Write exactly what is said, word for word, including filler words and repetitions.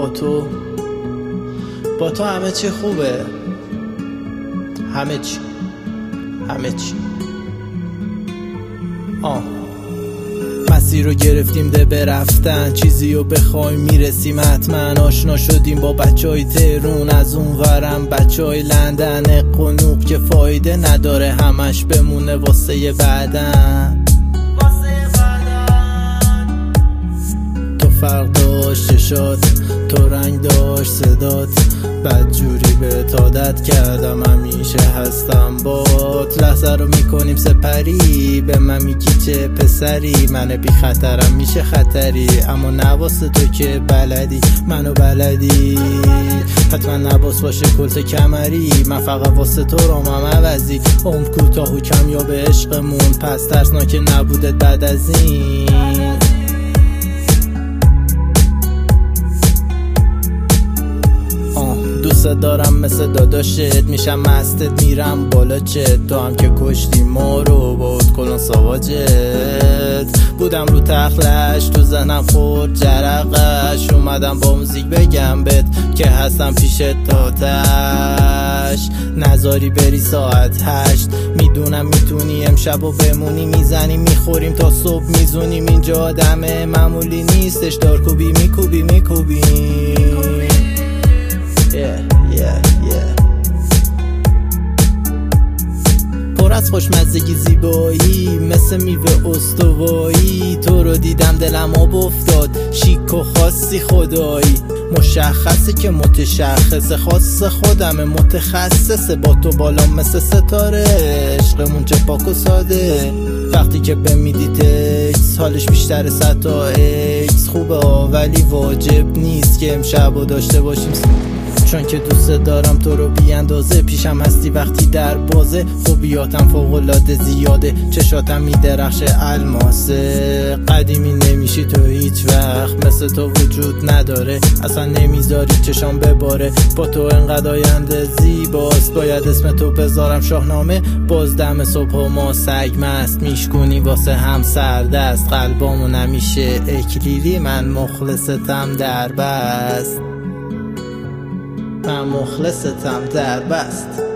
با تو با تو همه چی خوبه، همه چی همه چی آه مسیر رو گرفتیم ده برفتن، چیزی رو بخوایم میرسیم حتما. آشنا شدیم با بچه های تهرون، از اون ورم بچه های لندن. قنوق که فایده نداره، همش بمونه واسه بعدن. تو فرق داشت چشات، تو رنگ داشت صدات، بدجوری بهت عادت کردم، همیشه هستم بات. لحظه رو میکنیم سپری، به من میگی چه پسری، من بی خطرم میشه خطری، اما نواسه تو که بلدی منو بلدی. حتما نباس باشه کلت کمری، من فقط واسه تو رامم عوضی. عمر کوتاه و کمیاب عشقمون، پس ترسناک نبودت بعد از این. دوست دارم مثل داداشت، میشم مستت میرم بالا چت. تو هم که کشتی ما رو بود کلون سواجت. بودم رو تخلش تو زنم خورد جرقش، اومدم با موزیک بگم بهت که هستم پیشت تا تش. نذاری بری ساعت هشت، میدونم میتونی امشب و بمونی. میزنیم میخوریم تا صبح میزونیم، اینجا آدم معمولی نیستش، دارکوبی میکوبی میکوبی yeah, yeah, yeah. پر از خوشمزگی زیبایی، مثل میوه استوایی. تو رو دیدم دلم آب افتاد، شیک و خاصی خدایی. مشخصه که متشخصه، خاص خودمه متخصصه. با تو بالا مثل ستاره، عشقمون چه پاک و ساده. وقتی که بمیدی تکس، حالش بیشتر صد تا ایکس. خوبه ولی واجب نیست که امشب رو داشته باشیم، چون که دوست دارم تو رو بی اندازه. پیشم هستی وقتی در بازه، خوبیاتم فوق‌العاده زیاده، چشاتم میدرخشه الماسه. قدیمی نمیشی تو هیچ وقت، مثل تو وجود نداره، اصلا نمیذاری چشام بباره. با تو انقدر آینده زیباست، باید اسم تو بذارم شاهنامه. باز دم صبح و ما سگ مست، میشکونی واسه هم سردست. قلبامو نمیشه اکلیلی، من مخلصتم در بست، من مخلصتم در بست.